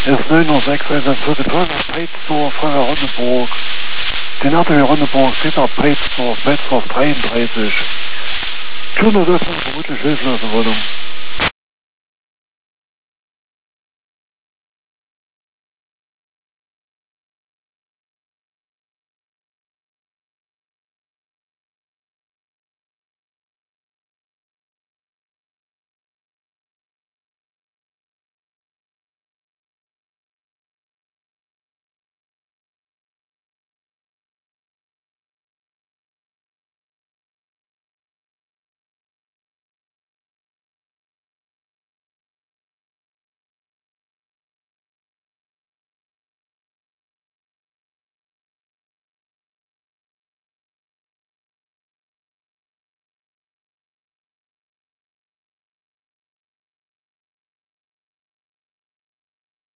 ist 906, für den Peitsdorf, Feuer Ronneburg. Den RTW Ronneburg steht nach Peitsdorf 33. Türen Öffnung, vermutlich hilflose Wohnung.